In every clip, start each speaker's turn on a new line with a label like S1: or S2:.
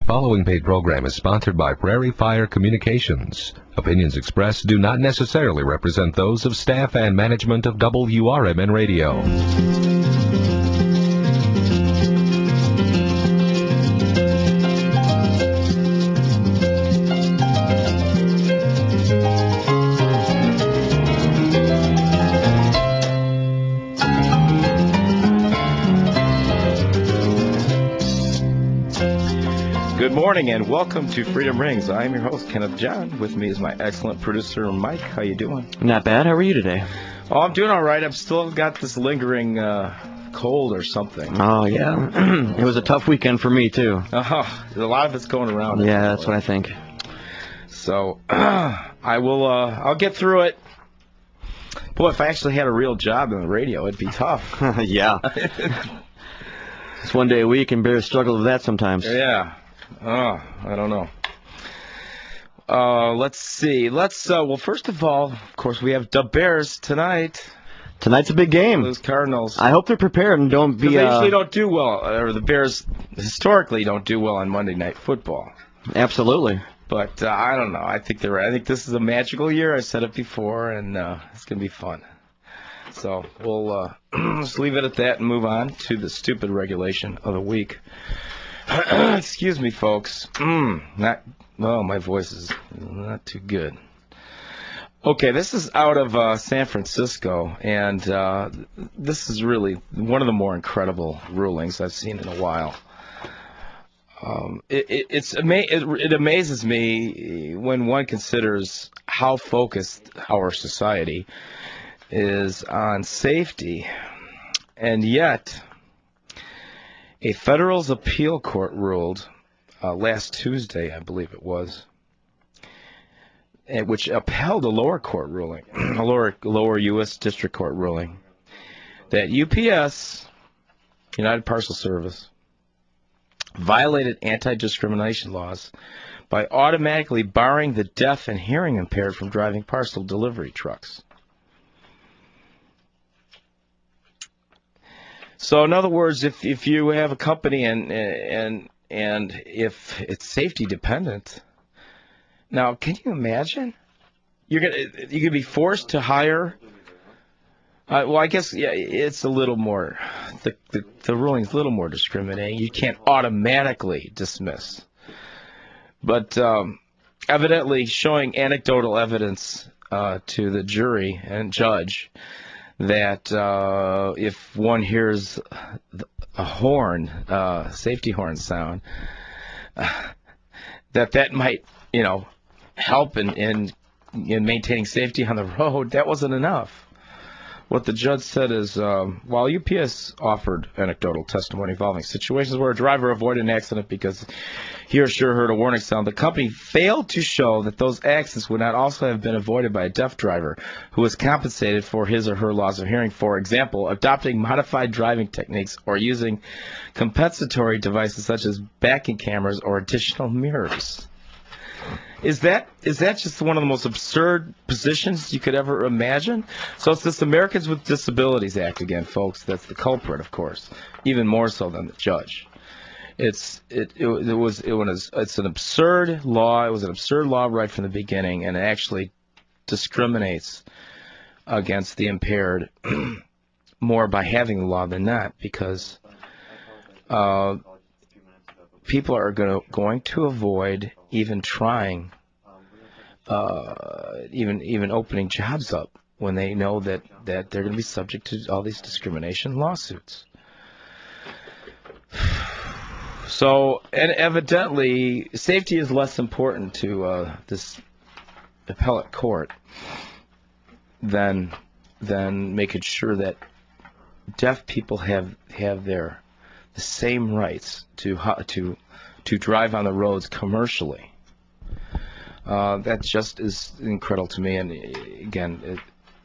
S1: following paid program is sponsored by Prairie Fire Communications. Opinions expressed do not necessarily represent those of staff and management of WRMN Radio.
S2: Good morning and welcome to Freedom Rings. I am your host, Kenneth John. With me is my excellent producer, Mike. How you doing?
S3: Not bad. How are you today?
S2: Oh, I'm doing all right. I've still got this lingering cold or something.
S3: Oh, yeah. It was a tough weekend for me, too.
S2: A lot of it's going around.
S3: Yeah, that's what I think.
S2: So, I'll get through it. Boy, if I actually had a real job in the radio, it'd be tough.
S3: Yeah. It's one day a week and bears struggle with that sometimes.
S2: Yeah. Oh, I don't know. Let's see. Well, first of all, of course, we have the Bears tonight.
S3: Tonight's a big game.
S2: Those Cardinals.
S3: I hope they're prepared and don't be...
S2: They usually don't do well, or the Bears historically don't do well on Monday Night Football.
S3: Absolutely.
S2: But I don't know. I think they're right. I think this is a magical year. I said it before, and it's going to be fun. So we'll just leave it at that and move on to the stupid regulation of the week. Excuse me, folks. My voice is not too good. Okay, this is out of San Francisco, and this is really one of the more incredible rulings I've seen in a while. It amazes me when one considers how focused our society is on safety, and yet a federal appeal court ruled last Tuesday, I believe it was, which upheld a lower court ruling, a lower U.S. District Court ruling, that UPS, United Parcel Service, violated anti-discrimination laws by automatically barring the deaf and hearing impaired from driving parcel delivery trucks. So, in other words, if you have a company and if it's safety dependent, now can you imagine? You could be forced to hire. Well, I guess it's a little more. The ruling's a little more discriminating. You can't automatically dismiss, but evidently showing anecdotal evidence to the jury and judge that if one hears a horn, safety horn sound, that might, help in maintaining safety on the road. That wasn't enough. What the judge said is, while UPS offered anecdotal testimony involving situations where a driver avoided an accident because he or she heard a warning sound, the company failed to show that those accidents would not also have been avoided by a deaf driver who was compensated for his or her loss of hearing. For example, adopting modified driving techniques or using compensatory devices such as backing cameras or additional mirrors. Is that just one of the most absurd positions you could ever imagine? So it's this Americans with Disabilities Act again, folks. That's the culprit, of course, even more so than the judge. It's an absurd law. It was an absurd law right from the beginning, and it actually discriminates against the impaired more by having the law than not, because people are going to avoid even trying, even opening jobs up when they know that they're going to be subject to all these discrimination lawsuits. So, and evidently, safety is less important to this appellate court than making sure that deaf people have the same rights to drive on the roads commercially. That just is incredible to me, and again, it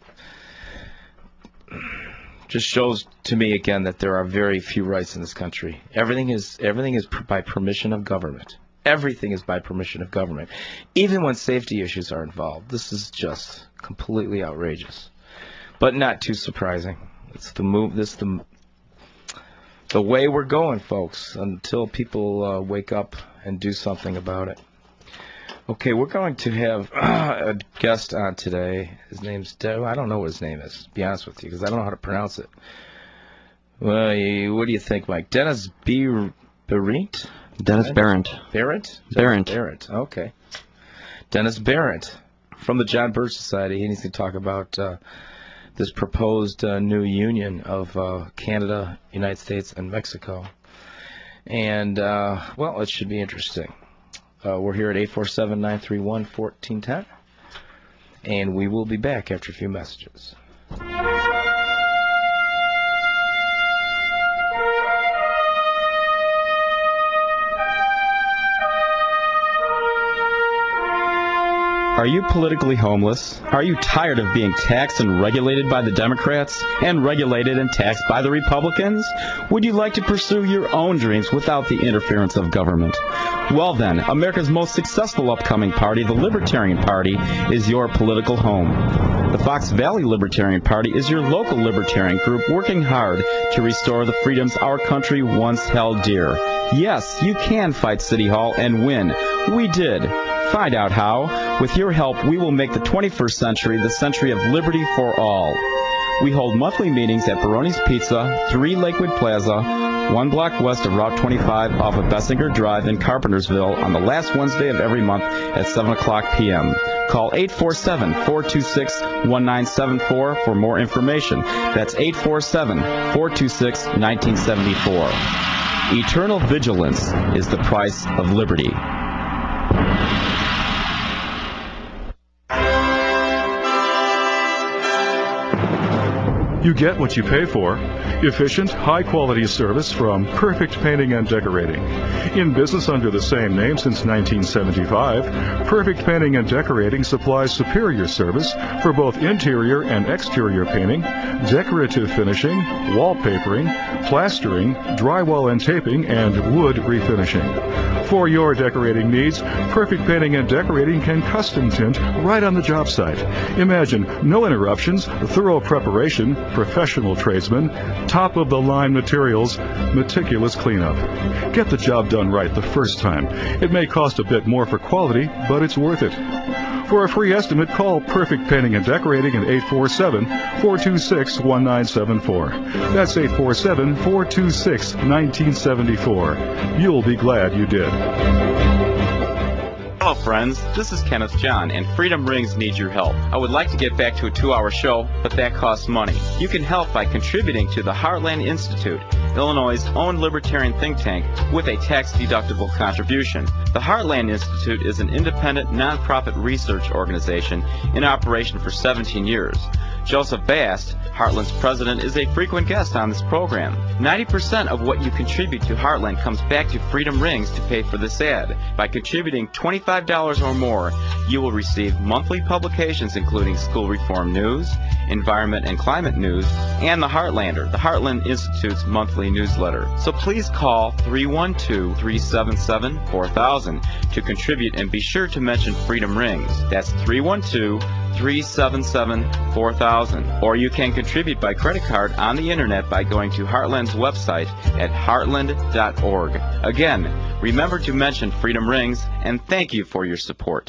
S2: just shows to me again that there are very few rights in this country. Everything is by permission of government. Everything is by permission of government, even when safety issues are involved. This is just completely outrageous, but not too surprising. It's the move. the way we're going, folks, until people wake up and do something about it. Okay, we're going to have a guest on today. His name's I don't know what his name is, to be honest with you, because I don't know how to pronounce it. Well, what do you think, Mike? Dennis Berendt?
S3: Dennis Berendt.
S2: Berendt?
S3: Berendt.
S2: Berendt, okay. Dennis Berendt from the John Birch Society. He needs to talk about this proposed new union of Canada, United States, and Mexico. And, well, it should be interesting. We're here at 847-931-1410, and we will be back after a few messages.
S4: Are you politically homeless? Are you tired of being taxed and regulated by the Democrats and regulated and taxed by the Republicans? Would you like to pursue your own dreams without the interference of government? Well then, America's most successful upcoming party, the Libertarian Party, is your political home. The Fox Valley Libertarian Party is your local libertarian group working hard to restore the freedoms our country once held dear. Yes, you can fight City Hall and win. We did. Find out how. With your help, we will make the 21st century the century of liberty for all. We hold monthly meetings at Baroni's Pizza, 3 Lakewood Plaza, 1 block west of Route 25 off of Bessinger Drive in Carpentersville on the last Wednesday of every month at 7 o'clock p.m. Call 847-426-1974 for more information. That's 847-426-1974. Eternal vigilance is the price of liberty.
S5: You get what you pay for. Efficient, high-quality service from Perfect Painting and Decorating. In business under the same name since 1975, Perfect Painting and Decorating supplies superior service for both interior and exterior painting, decorative finishing, wallpapering, plastering, drywall and taping, and wood refinishing. For your decorating needs, Perfect Painting and Decorating can custom tint right on the job site. Imagine no interruptions, thorough preparation, professional tradesmen, top-of-the-line materials, meticulous cleanup. Get the job done right the first time. It may cost a bit more for quality, but it's worth it. For a free estimate, call Perfect Painting and Decorating at 847-426-1974. That's 847-426-1974. You'll be glad you did.
S4: Hello friends, this is Kenneth John, and Freedom Rings needs your help. I would like to get back to a 2-hour show, but that costs money. You can help by contributing to the Heartland Institute, Illinois' own libertarian think tank, with a tax-deductible contribution. The Heartland Institute is an independent, nonprofit research organization in operation for 17 years. Joseph Bast, Heartland's president, is a frequent guest on this program. 90% of what you contribute to Heartland comes back to Freedom Rings to pay for this ad. By contributing $25 or more, you will receive monthly publications including school reform news, environment and climate news, and The Heartlander, the Heartland Institute's monthly newsletter. So please call 312-377-4000 to contribute, and be sure to mention Freedom Rings. That's 312-377-4000. Or you can contribute by credit card on the internet by going to Heartland's website at heartland.org. Again, remember to mention Freedom Rings, and thank you for your support.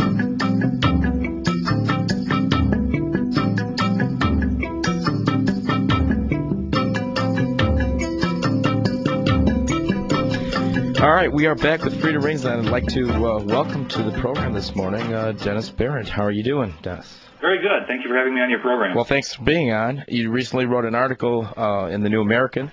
S2: All right, we are back with Freedom Rings, and I'd like to welcome to the program this morning Dennis Berendt. How are you doing, Dennis?
S6: Very good. Thank you for having me on your program.
S2: Well, thanks for being on. You recently wrote an article in the New American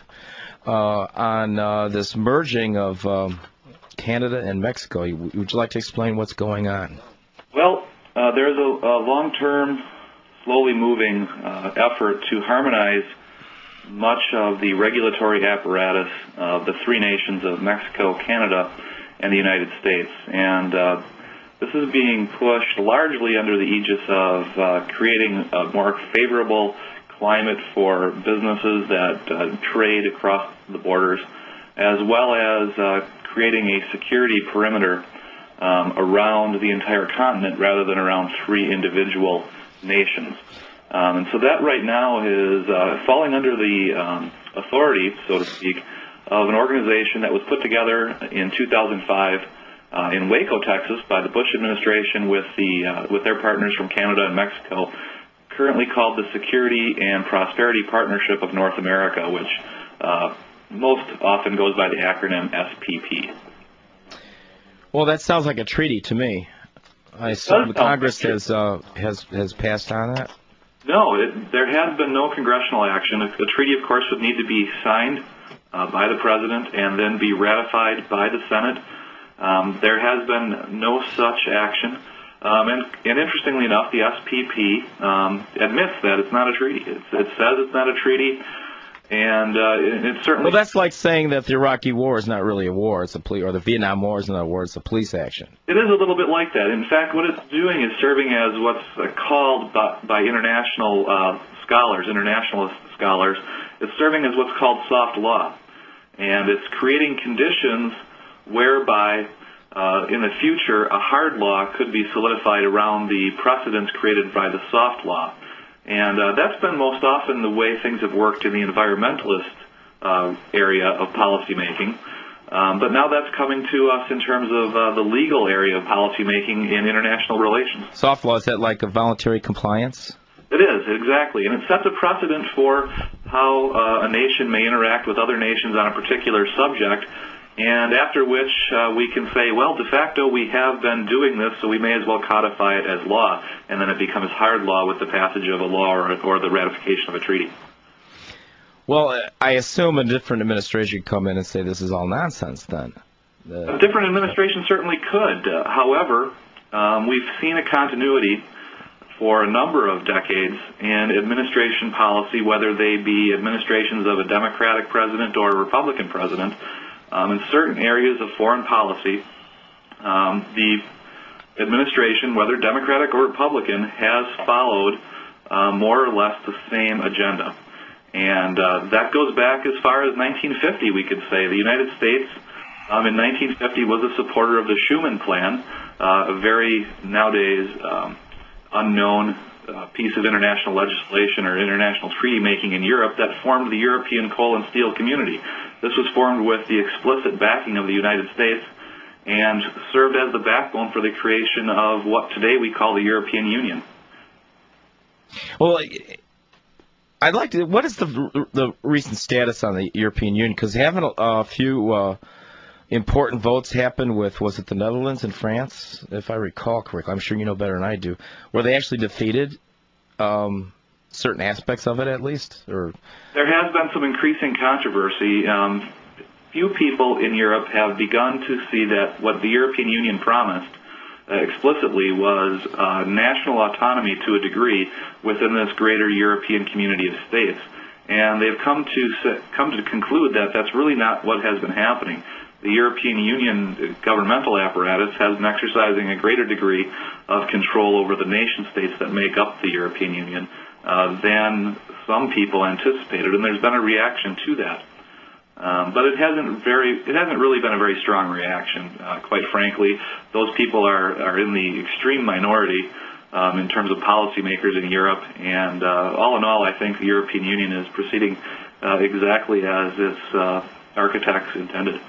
S2: on this merging of Canada and Mexico. Would you like to explain what's going on?
S6: Well, there's a long-term, slowly moving effort to harmonize much of the regulatory apparatus of the three nations of Mexico, Canada, and the United States. And this is being pushed largely under the aegis of creating a more favorable climate for businesses that trade across the borders, as well as creating a security perimeter around the entire continent rather than around three individual nations. And so that right now is falling under the authority, so to speak, of an organization that was put together in 2005 in Waco, Texas, by the Bush administration with their partners from Canada and Mexico, currently called the Security and Prosperity Partnership of North America, which most often goes by the acronym SPP.
S2: Well, that sounds like a treaty to me. I assume the Congress has passed on that?
S6: No, there has been no congressional action. A treaty, of course, would need to be signed by the President and then be ratified by the Senate. There has been no such action. And interestingly enough, the SPP admits that it's not a treaty. It says it's not a treaty, and it certainly...
S2: Well, that's like saying that the Iraqi War is not really a war, it's a plea, or the Vietnam War is not a war, it's a police action.
S6: It is a little bit like that. In fact, what it's doing is serving as what's called by international scholars, internationalist scholars, it's serving as what's called soft law. And it's creating conditions whereby in the future, a hard law could be solidified around the precedents created by the soft law. And that's been most often the way things have worked in the environmentalist area of policymaking. But now that's coming to us in terms of the legal area of policymaking in international relations.
S2: Soft law, is that like a voluntary compliance?
S6: It is, exactly. And it sets a precedent for how a nation may interact with other nations on a particular subject, and after which we can say, well, de facto we have been doing this, so we may as well codify it as law, and then it becomes hard law with the passage of a law or the ratification of a treaty.
S2: Well, I assume a different administration could come in and say this is all nonsense then.
S6: A different administration certainly could. However, we've seen a continuity for a number of decades in administration policy, whether they be administrations of a Democratic president or a Republican president. In certain areas of foreign policy, the administration, whether Democratic or Republican, has followed more or less the same agenda. And that goes back as far as 1950, we could say. The United States in 1950 was a supporter of the Schuman Plan, a very nowadays unknown piece of international legislation or international treaty making in Europe that formed the European Coal and Steel Community. This was formed with the explicit backing of the United States and served as the backbone for the creation of what today we call the European Union.
S2: Well, I'd like to. What is the recent status on the European Union? Because haven't a few important votes happened with, was it the Netherlands and France, if I recall correctly? I'm sure you know better than I do. Where they actually defeated certain aspects of it, at least? Or
S6: there has been some increasing controversy. Few people in Europe have begun to see that what the European Union promised explicitly was national autonomy to a degree within this greater European community of states. And they've come to conclude that that's really not what has been happening. The European Union governmental apparatus has been exercising a greater degree of control over the nation states that make up the European Union than some people anticipated, and there's been a reaction to that. But it hasn't really been a very strong reaction. Quite frankly, those people are in the extreme minority in terms of policymakers in Europe, and all in all, I think the European Union is proceeding exactly as its architects intended.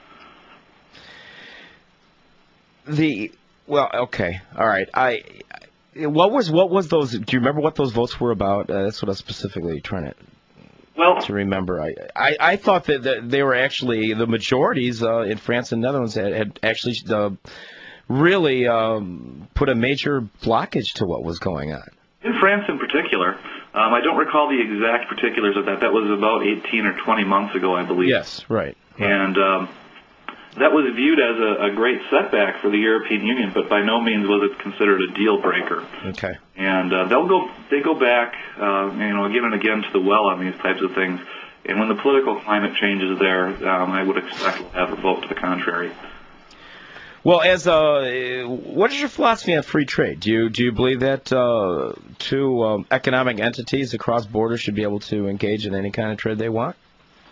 S2: Well, okay, all right. What was those? Do you remember what those votes were about? That's what I was specifically trying to remember. I thought that they were actually the majorities in France and Netherlands had actually really put a major blockage to what was going on.
S6: In France, in particular, I don't recall the exact particulars of that. That was about 18 or 20 months ago, I believe.
S2: Yes, right.
S6: And that was viewed as a great setback for the European Union, but by no means was it considered a deal breaker.
S2: Okay.
S6: And they go back, again and again to the well on these types of things. And when the political climate changes there, I would expect we'll have a vote to the contrary.
S2: Well, what is your philosophy on free trade? Do you believe that two economic entities across borders should be able to engage in any kind of trade they want?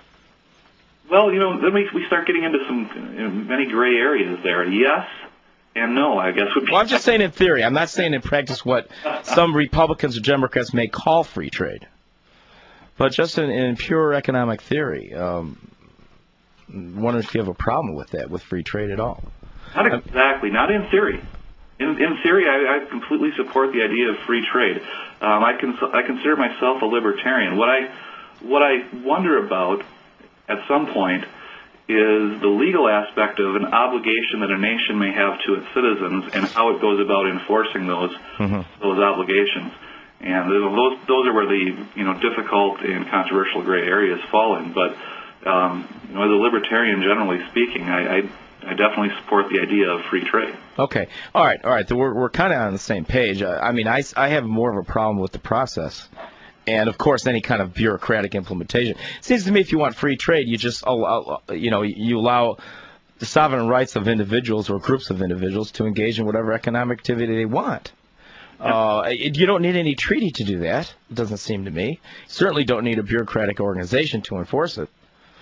S6: Well, then we start getting into some many gray areas there. Yes, and no, I guess would be.
S2: Well, I'm just saying in theory. I'm not saying in practice what some Republicans or Democrats may call free trade. But just in pure economic theory, wondering if you have a problem with that, with free trade at all.
S6: Not exactly. Not in theory. In theory, I completely support the idea of free trade. I consider myself a libertarian. What I wonder about at some point is the legal aspect of an obligation that a nation may have to its citizens and how it goes about enforcing those obligations. And those are where the difficult and controversial gray areas fall in. But as a libertarian, generally speaking, I definitely support the idea of free trade.
S2: Okay. All right. So we're kind of on the same page. I have more of a problem with the process. And, of course, any kind of bureaucratic implementation. It seems to me if you want free trade, you just allow the sovereign rights of individuals or groups of individuals to engage in whatever economic activity they want. You don't need any treaty to do that, it doesn't seem to me. You certainly don't need a bureaucratic organization to enforce it.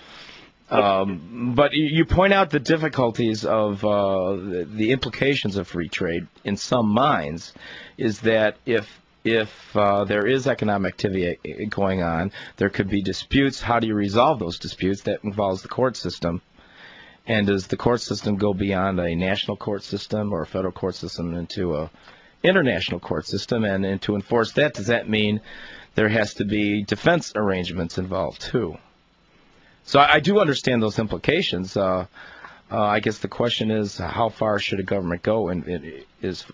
S2: But you point out the difficulties of the implications of free trade in some minds is that if there is economic activity going on, there could be disputes. How do you resolve those disputes? That involves the court system. And does the court system go beyond a national court system or a federal court system into a international court system? And to enforce that, does that mean there has to be defense arrangements involved too? So I do understand those implications. I guess the question is, how far should a government go in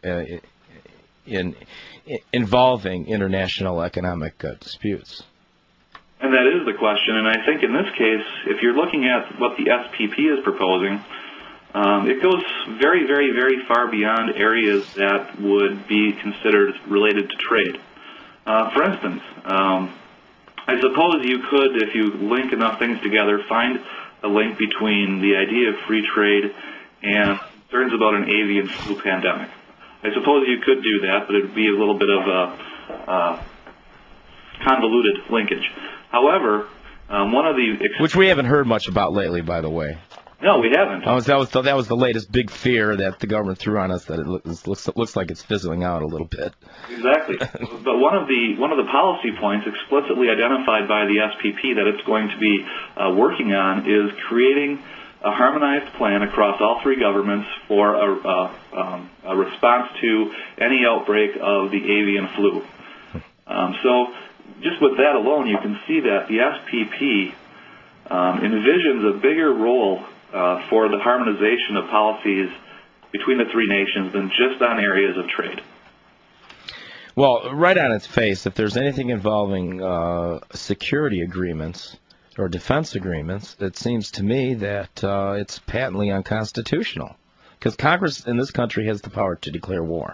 S2: involving international economic disputes?
S6: And that is the question. And I think in this case, if you're looking at what the SPP is proposing, it goes very, very, very far beyond areas that would be considered related to trade. For instance, I suppose you could, if you link enough things together, find a link between the idea of free trade and concerns about an avian flu pandemic. I suppose you could do that, but it would be a little bit of a convoluted linkage. However, one of the...
S2: Which we haven't heard much about lately, by the way.
S6: No, we haven't.
S2: That was the latest big fear that the government threw on us, that it looks like it's fizzling out a little bit.
S6: Exactly. But one of the policy points explicitly identified by the SPP that it's going to be working on is creating a harmonized plan across all three governments for a response to any outbreak of the avian flu. So just with that alone, you can see that the SPP envisions a bigger role for the harmonization of policies between the three nations than just on areas of trade.
S2: Well, right on its face, if there's anything involving security agreements or defense agreements, it seems to me that it's patently unconstitutional, because Congress in this country has the power to declare war.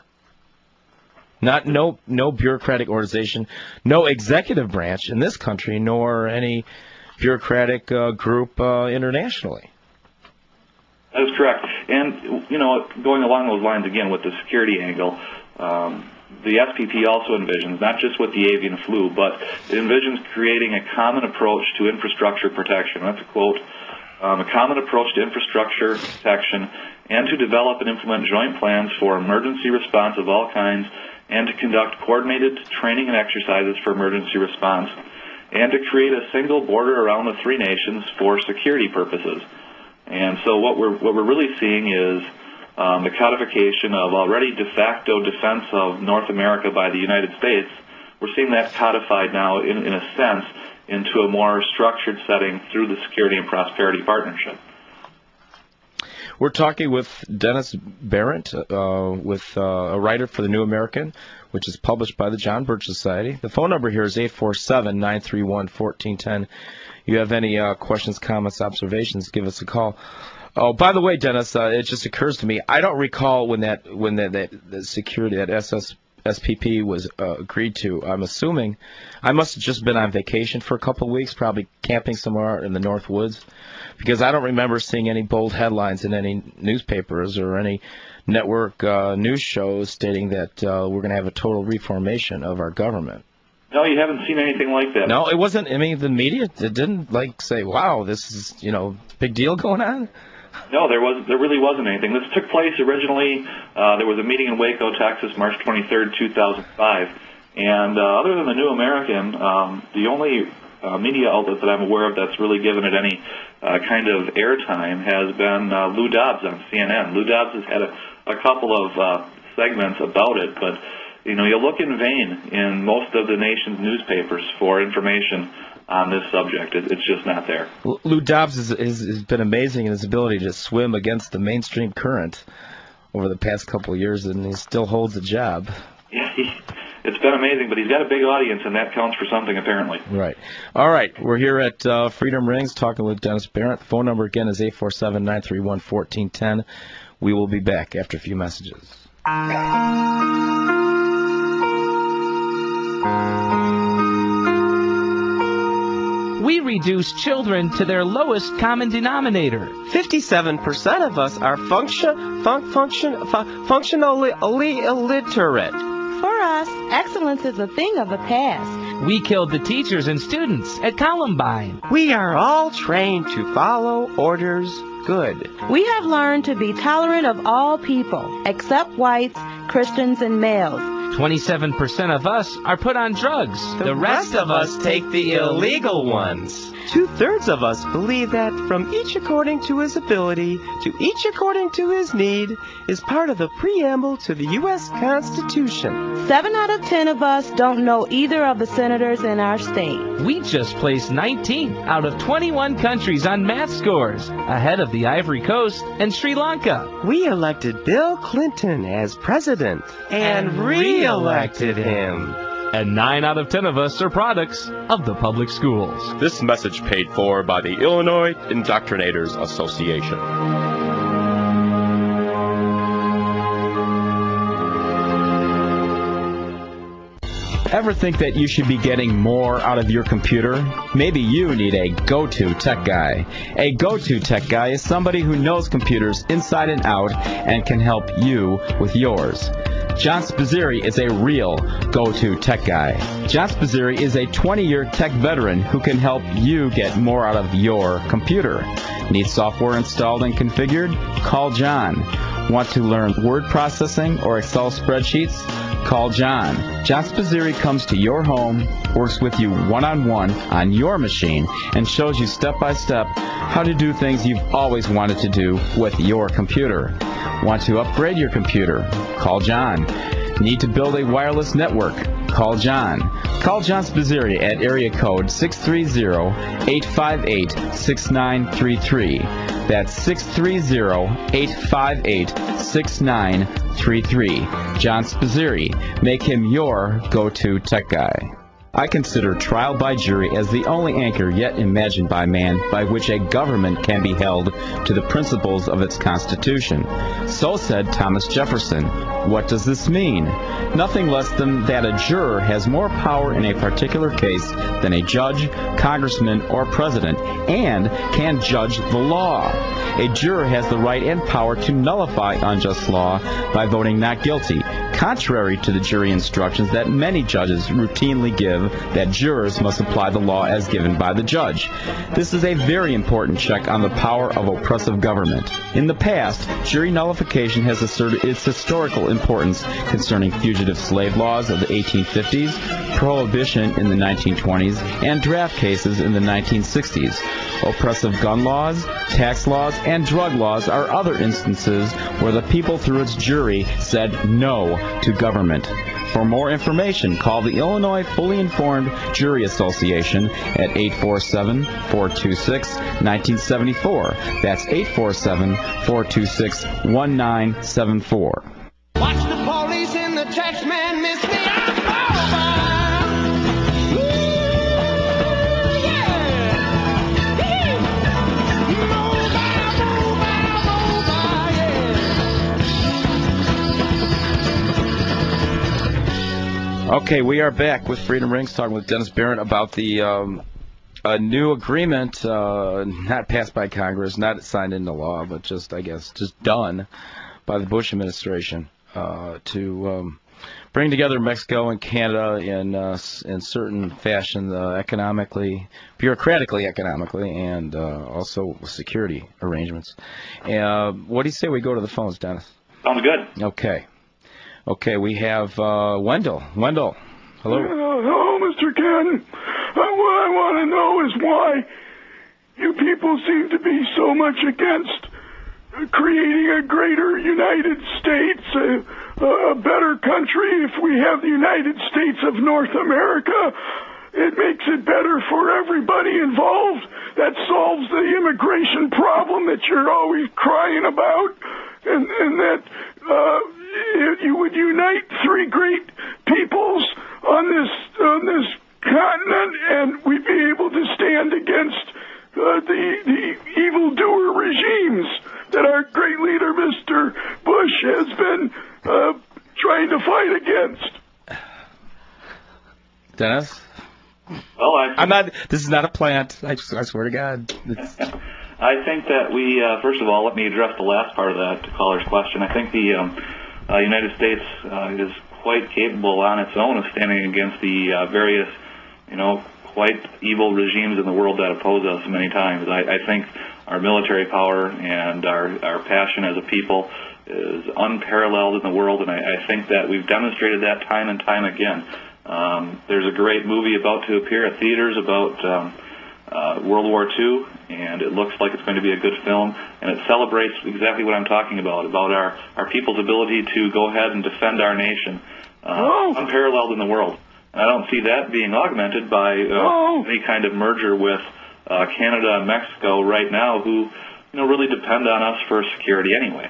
S2: No bureaucratic organization, no executive branch in this country, nor any bureaucratic group internationally.
S6: That is correct. And, going along those lines again with the security angle, the SPP also envisions, not just with the avian flu, but it envisions creating a common approach to infrastructure protection. That's a quote. A common approach to infrastructure protection, and to develop and implement joint plans for emergency response of all kinds, and to conduct coordinated training and exercises for emergency response, and to create a single border around the three nations for security purposes. And so what we're really seeing is the codification of already de facto defense of North America by the United States. We're seeing that codified now, in a sense, into a more structured setting through the Security and Prosperity Partnership.
S2: We're talking with Dennis Behrendt, a writer for the New American, which is published by the John Birch Society. The phone number here is 847-931-1410. You have any questions, comments, observations, give us a call. Oh, by the way, Dennis, it just occurs to me, I don't recall when that security, that SPP was agreed to. I'm assuming I must have just been on vacation for a couple of weeks, probably camping somewhere in the North Woods, because I don't remember seeing any bold headlines in any newspapers or any network news shows stating that we're going to have a total reformation of our government.
S6: No, you haven't seen anything like that.
S2: No, it wasn't. I mean, the media, it didn't say, wow, this is, big deal going on.
S6: No, there really wasn't anything. This took place originally. There was a meeting in Waco, Texas, March 23rd, 2005. And other than the New American, the only media outlet that I'm aware of that's really given it any kind of airtime has been Lou Dobbs on CNN. Lou Dobbs has had a couple of segments about it, but you look in vain in most of the nation's newspapers for information on this subject. It's just not there.
S2: Lou Dobbs has been amazing in his ability to swim against the mainstream current over the past couple of years, and he still holds a job.
S6: Yeah, it's been amazing, but he's got a big audience, and that counts for something, apparently.
S2: Right. All right, we're here at Freedom Rings talking with Dennis Barrett. The phone number, again, is 847-931-1410. We will be back after a few messages.
S7: We reduce children to their lowest common denominator.
S8: 57% of us are functionally illiterate.
S9: For us, excellence is a thing of the past.
S7: We killed the teachers and students at Columbine.
S8: We are all trained to follow orders good.
S9: We have learned to be tolerant of all people, except whites, Christians, and males.
S7: 27% of us are put on drugs.
S8: The rest of us take the illegal ones. 2/3 of us believe that from each according to his ability to each according to his need is part of the preamble to the U.S. Constitution.
S9: 7 out of 10 of us don't know either of the senators in our state.
S7: We just placed 19 out of 21 countries on math scores, ahead of the Ivory Coast and Sri Lanka.
S8: We elected Bill Clinton as president and re-elected him.
S7: And 9 out of 10 of us are products of the public schools.
S10: This message paid for by the Illinois Indoctrinators Association.
S4: Ever think that you should be getting more out of your computer? Maybe you need a go-to tech guy. A go-to tech guy is somebody who knows computers inside and out and can help you with yours. John Spazzeri is a real go-to tech guy. John Spazzeri is a 20-year tech veteran who can help you get more out of your computer. Need software installed and configured? Call John. Want to learn word processing or Excel spreadsheets? Call John. John Spazzeri comes to your home, works with you one-on-one on your machine, and shows you step-by-step how to do things you've always wanted to do with your computer. Want to upgrade your computer? Call John. Need to build a wireless network? Call John. Call John Spazzeri at area code 630-858-6933. That's 630-858-6933. John Spazzeri. Make him your go-to tech guy. I consider trial by jury as the only anchor yet imagined by man by which a government can be held to the principles of its constitution. So said Thomas Jefferson. What does this mean? Nothing less than that a juror has more power in a particular case than a judge, congressman, or president, and can judge the law. A juror has the right and power to nullify unjust law by voting not guilty, contrary to the jury instructions that many judges routinely give that jurors must apply the law as given by the judge. This is a very important check on the power of oppressive government. In the past, jury nullification has asserted its historical importance concerning fugitive slave laws of the 1850s, prohibition in the 1920s, and draft cases in the 1960s. Oppressive gun laws, tax laws, and drug laws are other instances where the people through its jury said no to government. For more information, call the Illinois Fully Informed Jury Association at 847-426-1974. That's 847-426-1974.
S11: Watch the police and the tax man miss me.
S2: Okay, we are back with Freedom Rings, talking with Dennis Barrett about the a new agreement, not passed by Congress, not signed into law, but just, I guess, just done by the Bush administration to bring together Mexico and Canada in certain fashion, economically, bureaucratically, and also security arrangements. What do you say we go to the phones, Dennis?
S6: Sounds good.
S2: Okay, we have Wendell. Wendell, hello.
S12: Hello, Mr. Ken. What I want to know is why you people seem to be so much against creating a greater United States, a better country. If we have the United States of North America, it makes it better for everybody involved. That solves the immigration problem that you're always crying about, and that you would unite three great peoples on this continent, and we'd be able to stand against the evildoer regimes that our great leader, Mr. Bush, has been trying to fight against.
S2: Dennis?
S6: Well,
S2: I'm not. This is not a plant. I swear to God.
S6: I think that we, first of all, let me address the last part of that caller's question. I think the United States is quite capable on its own of standing against the various, quite evil regimes in the world that oppose us many times. I think our military power and our passion as a people is unparalleled in the world, and I think that we've demonstrated that time and time again. There's a great movie about to appear at theaters about World War II, and it looks like it's going to be a good film, and it celebrates exactly what I'm talking about our people's ability to go ahead and defend our nation. Unparalleled in the world. And I don't see that being augmented by any kind of merger with Canada and Mexico right now, who really depend on us for security anyway.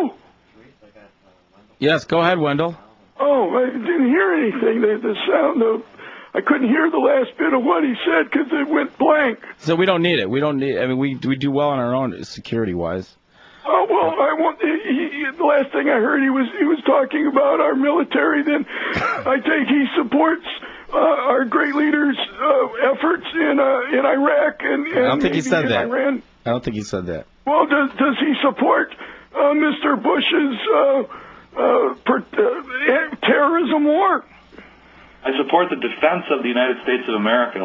S2: Yes, go ahead, Wendell.
S12: I didn't hear anything. The sound of... I couldn't hear the last bit of what he said because it went blank.
S2: So we don't need it. We do well on our own security-wise.
S12: Oh, well, I want... the last thing I heard, he was talking about our military. Then I take he supports our great leaders' efforts in Iraq and
S2: I don't think he said that.
S12: Iran.
S2: I don't think he said that.
S12: Well, does he support Mr. Bush's terrorism war?
S6: I support the defense of the United States of America.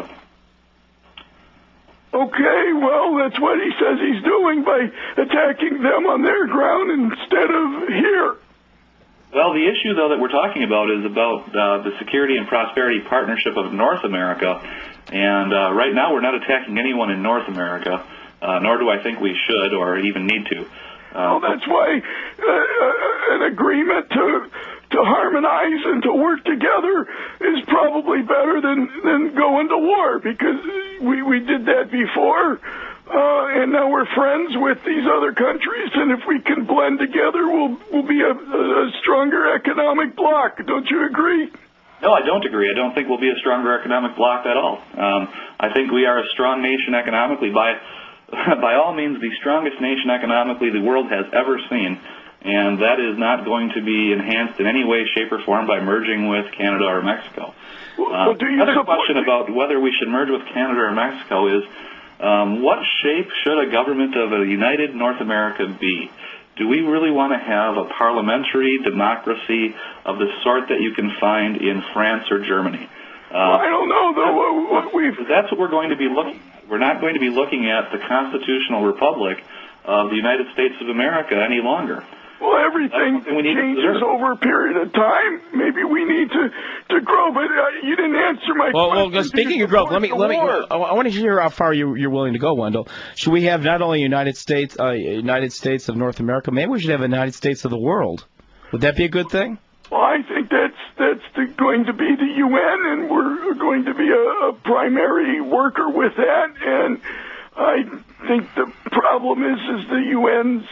S12: Okay, well, that's what he says he's doing by attacking them on their ground instead of here.
S6: Well, the issue, though, that we're talking about is about the Security and Prosperity Partnership of North America. And right now we're not attacking anyone in North America, nor do I think we should or even need to.
S12: Well, that's why an agreement to harmonize and to work together is probably better than going to war, because we did that before, and now we're friends with these other countries, and if we can blend together, we'll be a stronger economic bloc. Don't you agree?
S6: No, I don't agree. I don't think we'll be a stronger economic bloc at all. I think we are a strong nation economically, by all means the strongest nation economically the world has ever seen. And that is not going to be enhanced in any way, shape, or form by merging with Canada or Mexico. Another question about whether we should merge with Canada or Mexico is, what shape should a government of a united North America be? Do we really want to have a parliamentary democracy of the sort that you can find in France or Germany?
S12: I don't know, though.
S6: That's what we're going to be looking at. We're not going to be looking at the constitutional republic of the United States of America any longer.
S12: Well, everything changes over a period of time. Maybe we need to grow, but you didn't answer my question.
S2: Well, speaking of growth, let me. I want to hear how far you're willing to go, Wendell. Should we have not only United States of North America? Maybe we should have a United States of the world. Would that be a good thing?
S12: Well, I think that's going to be the UN, and we're going to be a primary worker with that. And I think the problem is the UN's.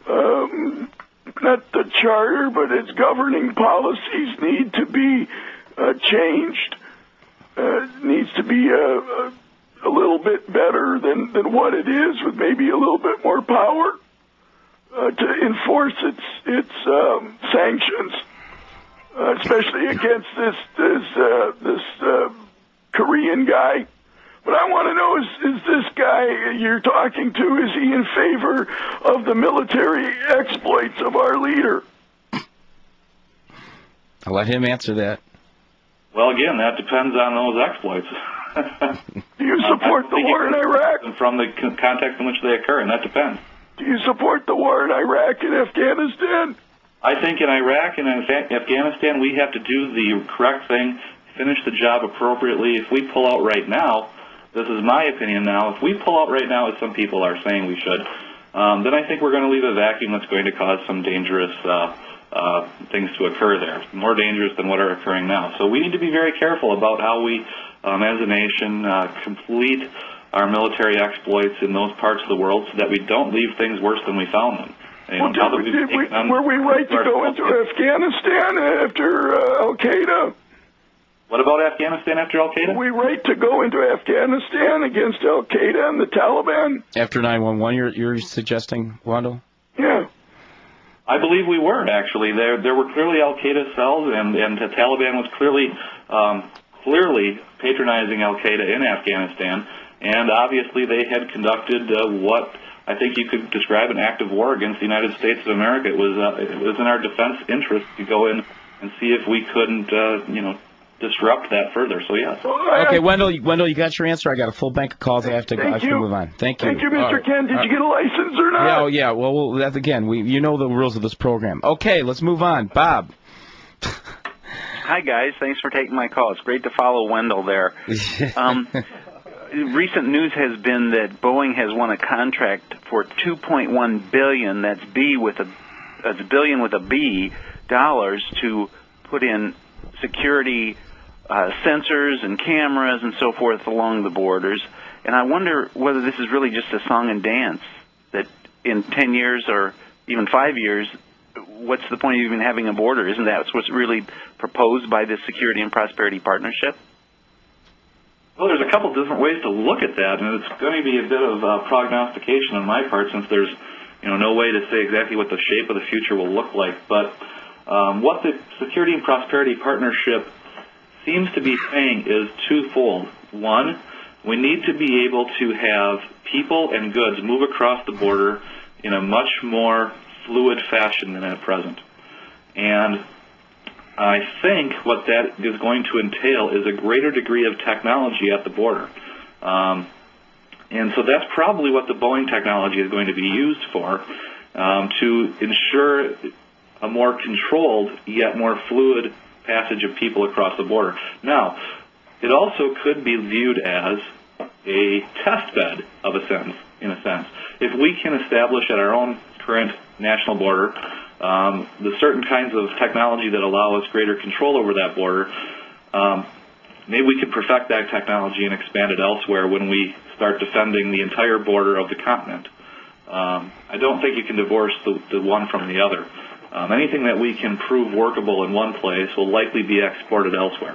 S12: Not the charter, but its governing policies need to be changed. Needs to be a little bit better than what it is, with maybe a little bit more power to enforce its sanctions, especially against this Korean guy. What I want to know is this guy you're talking to, is he in favor of the military exploits of our leader?
S2: I'll let him answer that.
S6: Well, again, that depends on those exploits.
S12: Do you support the war in Iraq?
S6: From the context in which they occur, and that depends.
S12: Do you support the war in Iraq and Afghanistan?
S6: I think in Iraq and in Afghanistan we have to do the correct thing, finish the job appropriately. If we pull out right now, this is my opinion now, if we pull out right now, as some people are saying we should, then I think we're going to leave a vacuum that's going to cause some dangerous things to occur there, more dangerous than what are occurring now. So we need to be very careful about how we, as a nation, complete our military exploits in those parts of the world so that we don't leave things worse than we found them.
S12: Were we right to go into Afghanistan after Al-Qaeda?
S6: What about Afghanistan after Al-Qaeda?
S12: Were we right to go into Afghanistan against Al-Qaeda and the Taliban?
S2: After 9/11, you're suggesting, Wendell?
S12: Yeah.
S6: I believe we were, actually. There were clearly Al-Qaeda cells, and the Taliban was clearly patronizing Al-Qaeda in Afghanistan, and obviously they had conducted what I think you could describe an act of war against the United States of America. It was in our defense interest to go in and see if we couldn't, disrupt that further. So, yes.
S2: Okay, Wendell, you got your answer. I got a full bank of calls. I have to move on. Thank you.
S12: Thank you, Mr. Ken. Did you get a license or not?
S2: Yeah. Well, that's again. You know the rules of this program. Okay, let's move on. Bob.
S13: Hi, guys. Thanks for taking my call. It's great to follow Wendell there. Recent news has been that Boeing has won a contract for $2.1 billion. That's billion with a B dollars to put in security sensors and cameras and so forth along the borders. And I wonder whether this is really just a song and dance, that in 10 years or even 5 years, what's the point of even having a border? Isn't that what's really proposed by this Security and Prosperity Partnership?
S6: Well, there's a couple different ways to look at that, and it's going to be a bit of prognostication on my part, since there's no way to say exactly what the shape of the future will look like. But what the Security and Prosperity Partnership seems to be saying is twofold. One, we need to be able to have people and goods move across the border in a much more fluid fashion than at present. And I think what that is going to entail is a greater degree of technology at the border. And so that's probably what the Boeing technology is going to be used for, to ensure a more controlled yet more fluid passage of people across the border. Now, it also could be viewed as a test bed of in a sense. If we can establish at our own current national border the certain kinds of technology that allow us greater control over that border, maybe we could perfect that technology and expand it elsewhere when we start defending the entire border of the continent. I don't think you can divorce the one from the other. Anything that we can prove workable in one place will likely be exported elsewhere.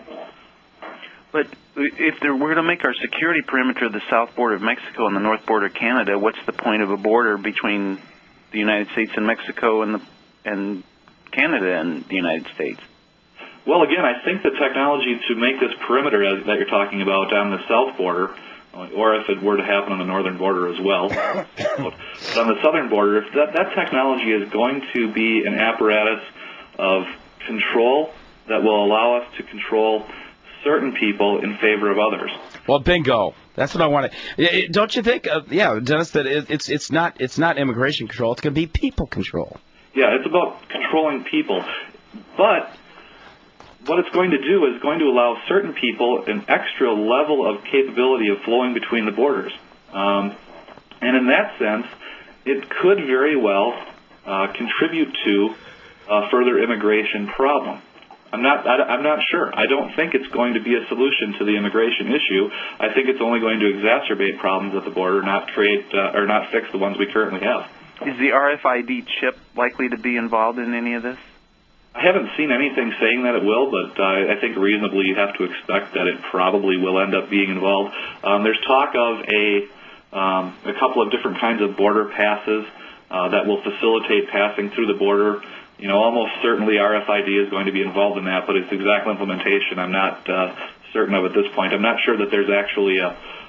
S13: But if we're to make our security perimeter the south border of Mexico and the north border of Canada, what's the point of a border between the United States and Mexico and Canada and the United States?
S6: Well, again, I think the technology to make this perimeter that you're talking about on the south border, or if it were to happen on the northern border as well, but on the southern border, if that technology is going to be an apparatus of control that will allow us to control certain people in favor of others.
S2: Well, bingo. That's what I wanted. Don't you think? Dennis, that it's not immigration control. It's going to be people control.
S6: Yeah, it's about controlling people. But what it's going to do is going to allow certain people an extra level of capability of flowing between the borders. And in that sense, it could very well contribute to a further immigration problem. I'm not sure. I don't think it's going to be a solution to the immigration issue. I think it's only going to exacerbate problems at the border, not create or not fix the ones we currently have.
S13: Is the RFID chip likely to be involved in any of this?
S6: I haven't seen anything saying that it will, but I think reasonably you have to expect that it probably will end up being involved. There's talk of a couple of different kinds of border passes that will facilitate passing through the border. Almost certainly RFID is going to be involved in that, but its exact implementation I'm not certain of at this point. I'm not sure that there's actually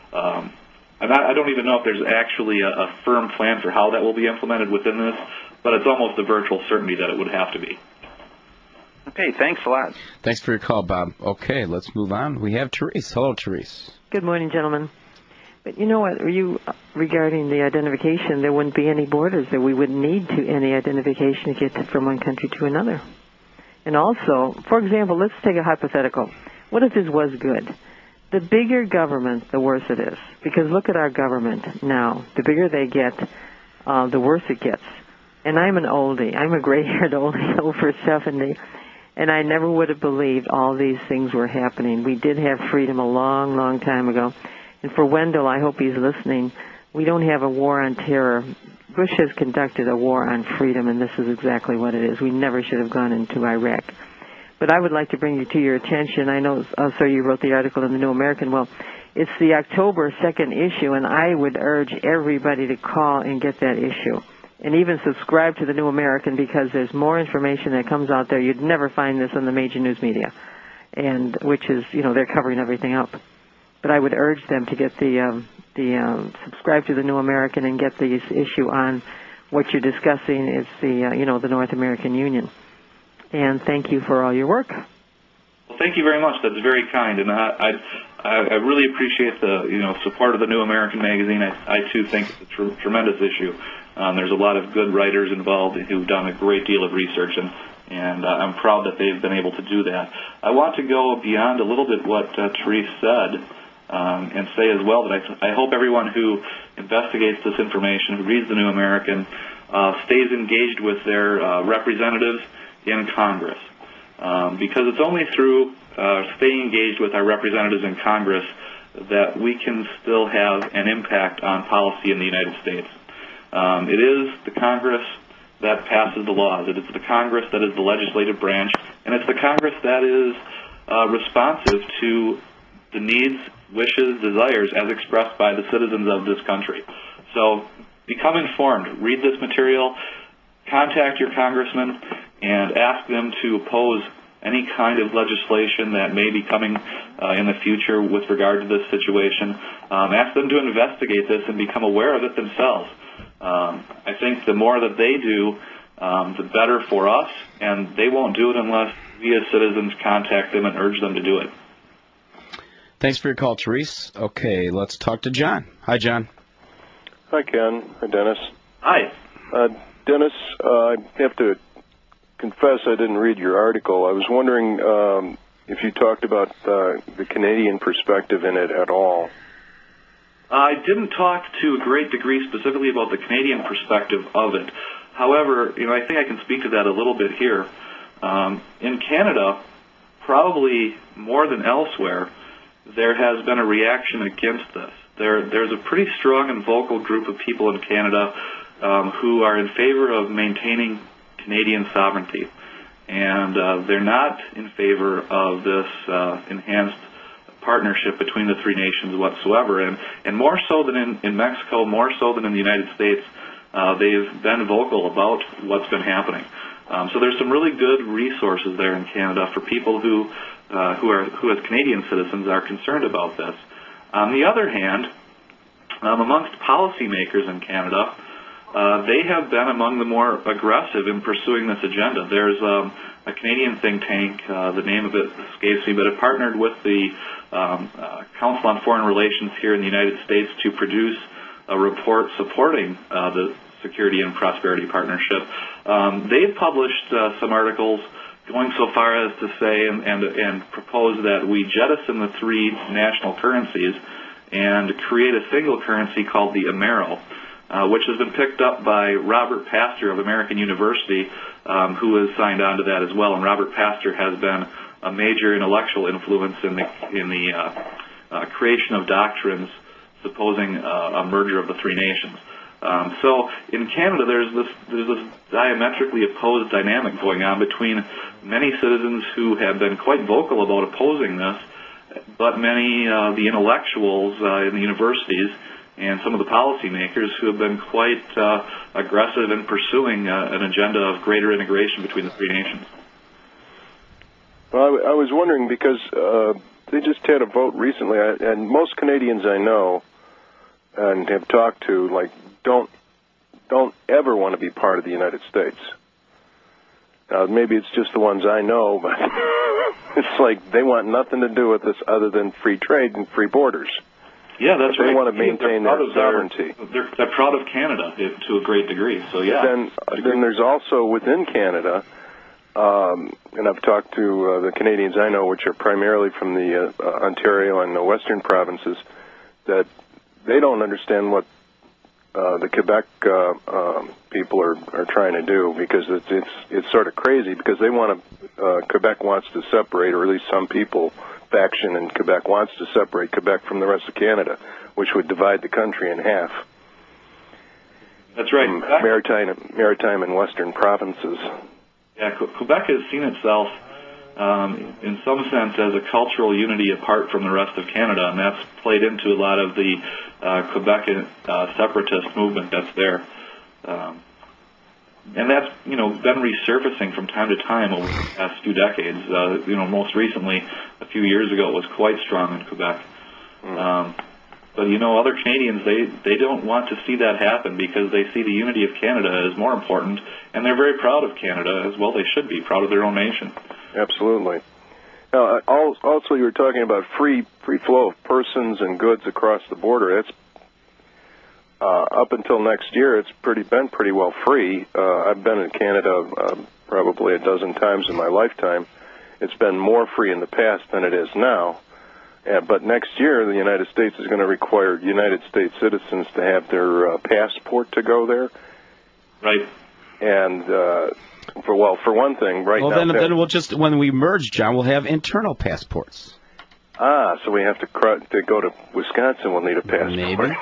S6: I don't even know if there's actually a firm plan for how that will be implemented within this, but it's almost a virtual certainty that it would have to be.
S13: Okay, thanks a lot.
S4: Thanks for your call, Bob. Okay, let's move on. We have Therese. Hello, Therese.
S14: Good morning, gentlemen. But you know what? Regarding the identification, there wouldn't be any borders. That we wouldn't need any identification to get from one country to another. And also, for example, let's take a hypothetical. What if this was good? The bigger government, the worse it is. Because look at our government now. The bigger they get, the worse it gets. And I'm an oldie. I'm a gray-haired oldie, over 70. And I never would have believed all these things were happening. We did have freedom a long, long time ago. And for Wendell, I hope he's listening, we don't have a war on terror. Bush has conducted a war on freedom, and this is exactly what it is. We never should have gone into Iraq. But I would like to bring you to your attention. I know, sir, you wrote the article in the New American. Well, it's the October 2nd issue, and I would urge everybody to call and get that issue. And even subscribe to the New American, because there's more information that comes out there. You'd never find this in the major news media, and which is, they're covering everything up. But I would urge them to get subscribe to the New American and get the issue on what you're discussing is the North American Union. And thank you for all your work.
S6: Well, thank you very much. That's very kind, and I really appreciate the support of the New American magazine. I too think it's a tremendous issue. There's a lot of good writers involved who've done a great deal of research, and I'm proud that they've been able to do that. I want to go beyond a little bit what Therese said. And say as well that I hope everyone who investigates this information, who reads the New American, stays engaged with their representatives in Congress. Because it's only through staying engaged with our representatives in Congress that we can still have an impact on policy in the United States. It is the Congress that passes the laws. It is the Congress that is the legislative branch, and it's the Congress that is responsive to the needs, wishes, desires as expressed by the citizens of this country. So become informed. Read this material. Contact your congressman and ask them to oppose any kind of legislation that may be coming in the future with regard to this situation. Ask them to investigate this and become aware of it themselves. I think the more that they do, the better for us, and they won't do it unless we as citizens contact them and urge them to do it.
S4: Thanks for your call, Therese. Okay, let's talk to John. Hi, John.
S15: Hi, Ken. Hi, Dennis.
S6: Hi.
S15: Dennis, I have to confess I didn't read your article. I was wondering if you talked about the Canadian perspective in it at all.
S6: I didn't talk to a great degree specifically about the Canadian perspective of it. However, I think I can speak to that a little bit here. In Canada, probably more than elsewhere, there has been a reaction against this. There's a pretty strong and vocal group of people in Canada who are in favor of maintaining Canadian sovereignty. And they're not in favor of this enhanced partnership between the three nations whatsoever. And more so than in Mexico, more so than in the United States, they've been vocal about what's been happening. So there's some really good resources there in Canada for people who as Canadian citizens are concerned about this. On the other hand, amongst policymakers in Canada, they have been among the more aggressive in pursuing this agenda. There's a Canadian think tank, the name of it escapes me, but it partnered with the Council on Foreign Relations here in the United States to produce a report supporting the Security and Prosperity Partnership. They've published some articles going so far as to say and propose that we jettison the three national currencies and create a single currency called the Amero, which has been picked up by Robert Pastor of American University, who has signed on to that as well. And Robert Pastor has been a major intellectual influence in the creation of doctrines supposing a merger of the three nations. So in Canada, there's this diametrically opposed dynamic going on between many citizens who have been quite vocal about opposing this, but many the intellectuals in the universities and some of the policymakers who have been quite aggressive in pursuing an agenda of greater integration between the three nations.
S15: Well, I was wondering because they just had a vote recently, and most Canadians I know and have talked to, don't ever want to be part of the United States. Maybe it's just the ones I know, but it's like they want nothing to do with this other than free trade and free borders.
S6: Yeah, that's right.
S15: They want to maintain their sovereignty.
S6: They're proud of Canada to a great degree. So yeah.
S15: Then there's also within Canada, and I've talked to the Canadians I know, which are primarily from the Ontario and the Western provinces, that they don't understand what the Quebec people are trying to do, because it's sort of crazy, because they want to Quebec wants to separate, or at least some people faction in Quebec wants to separate Quebec from the rest of Canada, which would divide the country in half.
S6: That's right.
S15: Maritime and Western provinces.
S6: Yeah, Quebec has seen itself in some sense as a cultural unity apart from the rest of Canada, and that's played into a lot of the Quebec separatist movement that's there. And that's, been resurfacing from time to time over the past few decades. Most recently, a few years ago, it was quite strong in Quebec. But, other Canadians, they don't want to see that happen, because they see the unity of Canada as more important, and they're very proud of Canada as well. They should be proud of their own nation.
S15: Absolutely. Now, also, you were talking about free flow of persons and goods across the border. That's up until next year, it's been pretty well free. I've been in Canada probably a dozen times in my lifetime. It's been more free in the past than it is now. But next year, the United States is going to require United States citizens to have their passport to go there.
S6: Right.
S15: And for one thing, right now.
S4: Well, then we'll just, when we merge, John, we'll have internal passports.
S15: So we have to go to Wisconsin. We'll need a passport.
S4: Maybe.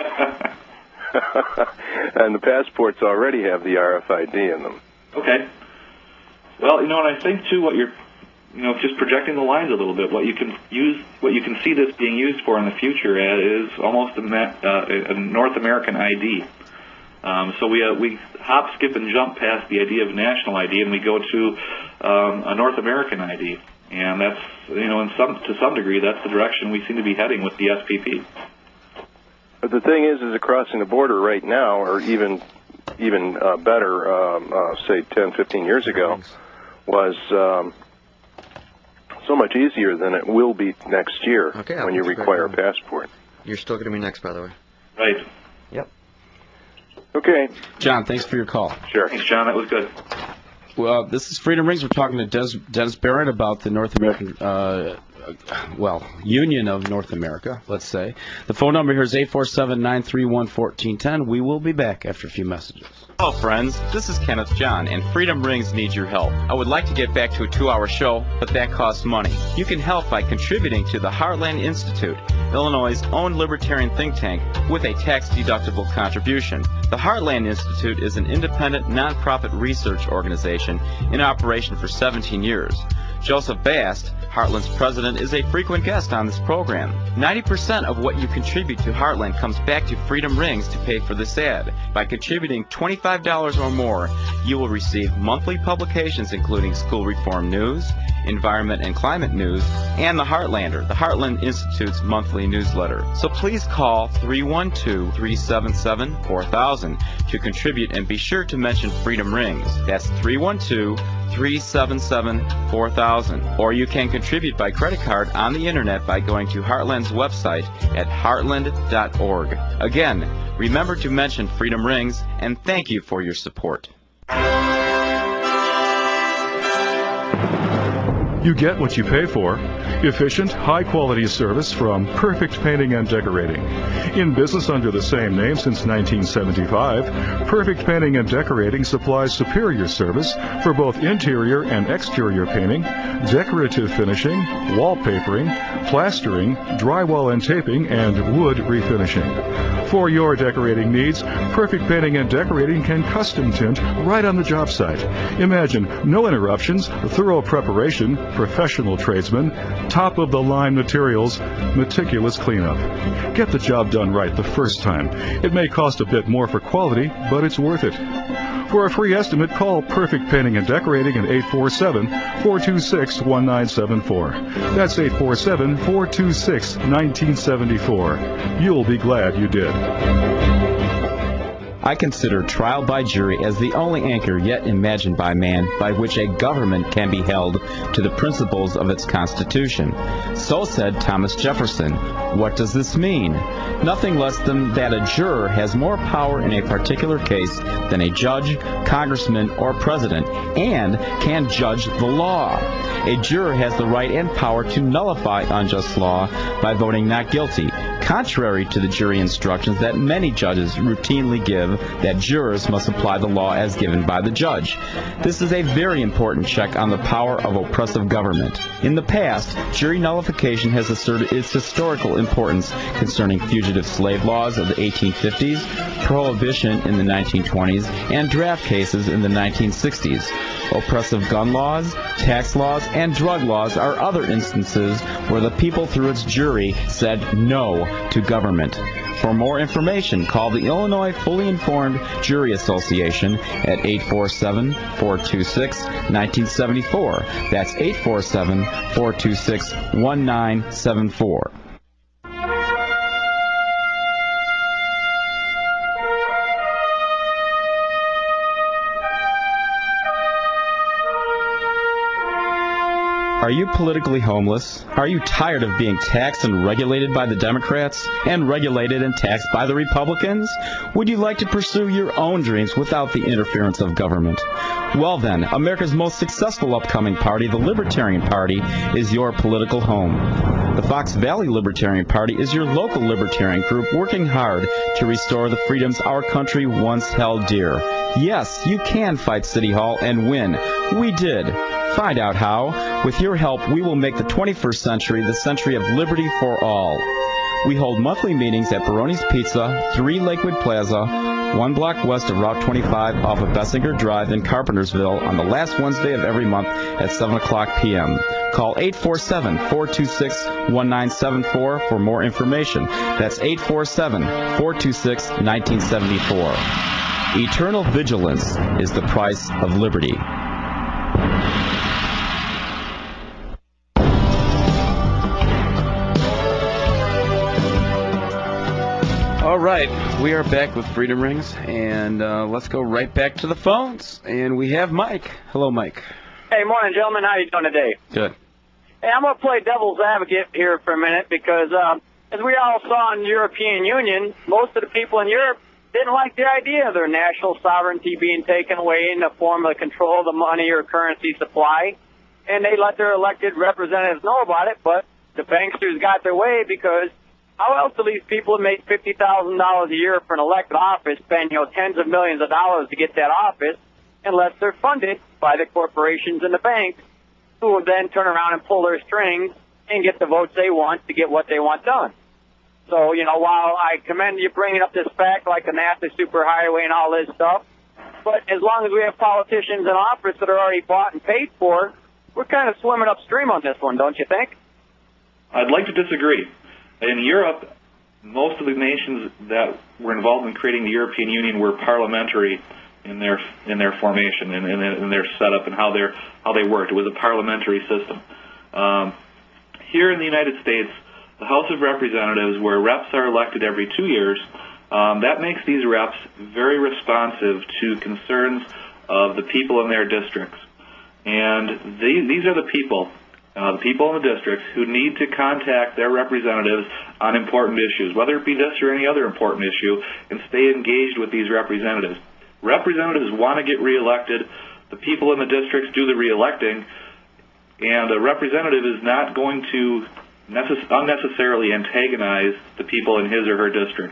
S15: And the passports already have the RFID in them.
S6: Okay. Well, and I think too, what you're, just projecting the lines a little bit, what you can see this being used for in the future is almost a North American ID. So we hop, skip, and jump past the idea of national ID, and we go to a North American ID, and that's to some degree that's the direction we seem to be heading with the SPP.
S15: But the thing is crossing the border right now, or even better, say 10, 15 years ago, was so much easier than it will be next year when you require a passport.
S3: You're still going to be next, by the way.
S6: Right.
S3: Yep.
S15: Okay.
S4: John, thanks for your call.
S15: Sure.
S6: Thanks, John. That was good.
S4: Well, this is Freedom Rings. We're talking to Dennis Barrett about the North American, Union of North America, let's say. The phone number here is 847-931-1410. We will be back after a few messages.
S16: Hello, friends. This is Kenneth John, and Freedom Rings needs your help. I would like to get back to a 2-hour show, but that costs money. You can help by contributing to the Heartland Institute, Illinois' own libertarian think tank, with a tax-deductible contribution. The Heartland Institute is an independent, nonprofit research organization in operation for 17 years. Joseph Bast, Heartland's president, is a frequent guest on this program. 90% of what you contribute to Heartland comes back to Freedom Rings to pay for this ad. By contributing $25 or more, you will receive monthly publications including school reform news, environment and climate news, and The Heartlander, the Heartland Institute's monthly newsletter. So please call 312-377-4000 to contribute, and be sure to mention Freedom Rings. That's 312-377-4000. Or you can contribute by credit card on the internet by going to Heartland's website at heartland.org. Again, remember to mention Freedom Rings, and thank you for your support.
S5: You get what you pay for. Efficient, high-quality service from Perfect Painting and Decorating. In business under the same name since 1975, Perfect Painting and Decorating supplies superior service for both interior and exterior painting, decorative finishing, wallpapering, plastering, drywall and taping, and wood refinishing. For your decorating needs, Perfect Painting and Decorating can custom tint right on the job site. Imagine no interruptions, thorough preparation, professional tradesmen, top-of-the-line materials, meticulous cleanup. Get the job done right the first time. It may cost a bit more for quality, but it's worth it. For a free estimate, call Perfect Painting and Decorating at 847-426-1974. That's 847-426-1974. You'll be glad you did.
S4: I consider trial by jury as the only anchor yet imagined by man by which a government can be held to the principles of its Constitution. So said Thomas Jefferson. What does this mean? Nothing less than that a juror has more power in a particular case than a judge, congressman, or president, and can judge the law. A juror has the right and power to nullify unjust law by voting not guilty, contrary to the jury instructions that many judges routinely give that jurors must apply the law as given by the judge. This is a very important check on the power of oppressive government. In the past, jury nullification has asserted its historical importance concerning fugitive slave laws of the 1850s, prohibition in the 1920s, and draft cases in the 1960s. Oppressive gun laws, tax laws, and drug laws are other instances where the people through its jury said no to government. For more information, call the Illinois Fully Informed Jury Association at 847-426-1974. That's 847-426-1974. Are you politically homeless? Are you tired of being taxed and regulated by the Democrats and regulated and taxed by the Republicans? Would you like to pursue your own dreams without the interference of government? Well then, America's most successful upcoming party, the Libertarian Party, is your political home. The Fox Valley Libertarian Party is your local libertarian group working hard to restore the freedoms our country once held dear. Yes, you can fight City Hall and win. We did. Find out how. With your help, we will make the 21st century the century of liberty for all. We hold monthly meetings at Baroni's Pizza, 3 Lakewood Plaza, 1 block west of Route 25 off of Bessinger Drive in Carpentersville on the last Wednesday of every month at 7 o'clock p.m. Call 847-426-1974 for more information. That's 847-426-1974. Eternal vigilance is the price of liberty.
S16: All right, we are back with Freedom Rings, and let's go right back to the phones. And we have Mike. Hello, Mike.
S17: Hey, morning, gentlemen. How you doing today?
S16: Good.
S17: Hey, I'm going to play devil's advocate here for a minute because, as we all saw in the European Union, most of the people in Europe didn't like the idea of their national sovereignty being taken away in the form of control of the money or currency supply, and they let their elected representatives know about it, but the banksters got their way because how else do these people who make $50,000 a year for an elected office spend, tens of millions of dollars to get that office unless they're funded by the corporations and the banks who will then turn around and pull their strings and get the votes they want to get what they want done? So, while I commend you bringing up this fact like the NASA superhighway and all this stuff, but as long as we have politicians in office that are already bought and paid for, we're kind of swimming upstream on this one, don't you think?
S6: I'd like to disagree. In Europe, most of the nations that were involved in creating the European Union were parliamentary in their formation and in their setup and how they worked. It was a parliamentary system. Here in the United States, the House of Representatives, where reps are elected every 2 years, that makes these reps very responsive to concerns of the people in their districts. And these are the people in the districts who need to contact their representatives on important issues, whether it be this or any other important issue, and stay engaged with these representatives. Representatives want to get reelected. The people in the districts do the reelecting, and a representative is not going to unnecessarily antagonize the people in his or her district.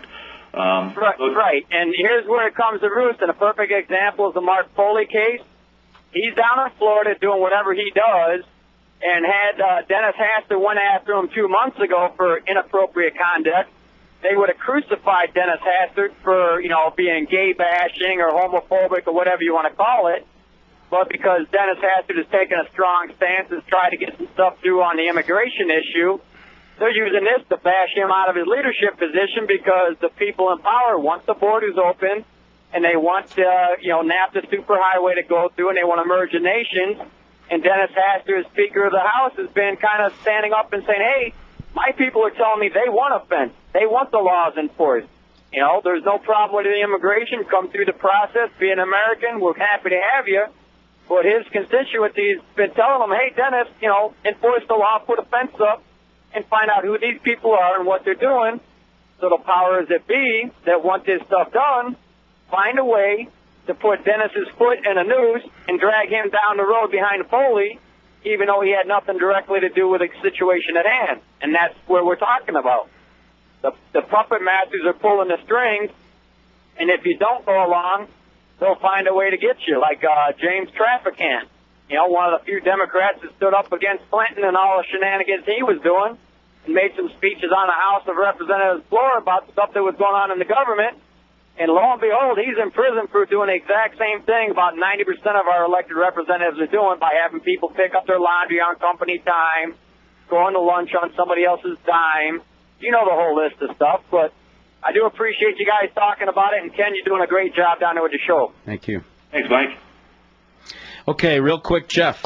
S17: Right. And here's where it comes to roost, and a perfect example is the Mark Foley case. He's down in Florida doing whatever he does, and had Dennis Hastert went after him 2 months ago for inappropriate conduct. They would have crucified Dennis Hastert for, being gay bashing or homophobic or whatever you want to call it. But because Dennis Hastert has taken a strong stance and tried to get some stuff through on the immigration issue, they're using this to bash him out of his leadership position because the people in power want the borders open and they want, NAFTA superhighway to go through and they want to merge the nations. And Dennis Hastert, as Speaker of the House, has been kind of standing up and saying, hey, my people are telling me they want a fence. They want the laws enforced. You know, there's no problem with the immigration. Come through the process, be an American. We're happy to have you. But his constituency's been telling him, hey, Dennis, you know, enforce the law, put a fence up, and find out who these people are and what they're doing. So the powers that be that want this stuff done find a way to put Dennis's foot in a noose and drag him down the road behind the Foley, even though he had nothing directly to do with the situation at hand. And that's where we're talking about. The puppet masters are pulling the strings, and if you don't go along, they'll find a way to get you, like James Traficant. You know, one of the few Democrats that stood up against Clinton and all the shenanigans he was doing, and made some speeches on the House of Representatives floor about stuff that was going on in the government. And lo and behold, he's in prison for doing the exact same thing about 90% of our elected representatives are doing by having people pick up their laundry on company time, going to lunch on somebody else's dime. You know the whole list of stuff, but I do appreciate you guys talking about it, and Ken, you're doing a great job down there with the show.
S4: Thank you.
S6: Thanks, Mike.
S2: Okay, real quick, Jeff.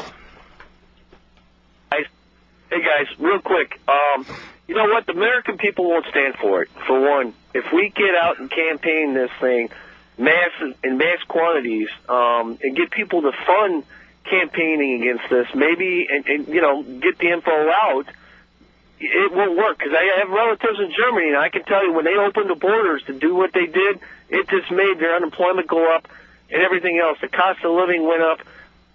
S18: Hey, guys, real quick. You know what? The American people won't stand for it. For one, if we get out and campaign this thing in mass quantities and get people to fund campaigning against this, maybe, and you know, get the info out, it won't work, because I have relatives in Germany, and I can tell you when they opened the borders to do what they did, it just made their unemployment go up and everything else. The cost of living went up.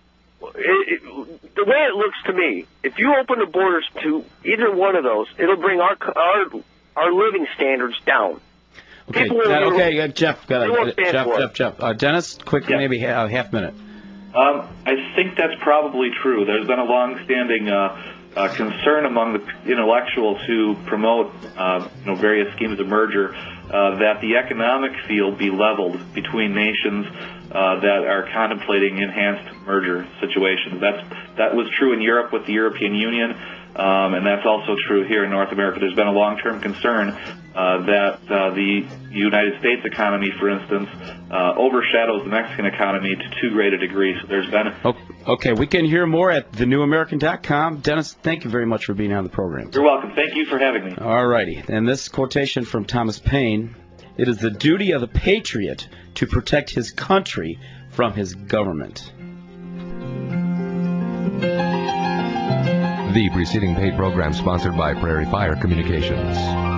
S18: The way it looks to me, if you open the borders to either one of those, it'll bring our living standards down.
S2: Okay, Jeff. Dennis, quickly, maybe a half minute.
S6: I think that's probably true. There's been a long-standing concern among the intellectuals who promote various schemes of merger that the economic field be leveled between nations that are contemplating enhanced merger situations. That was true in Europe with the European Union, and that's also true here in North America. There's been a long-term concern that the United States economy, for instance, overshadows the Mexican economy to too great a degree. So there's been...
S2: Okay, we can hear more at thenewamerican.com. Dennis, thank you very much for being on the program.
S6: You're welcome. Thank you for having me.
S2: All righty. And this quotation from Thomas Paine: "It is the duty of the patriot to protect his country from his government."
S1: The preceding paid program sponsored by Prairie Fire Communications.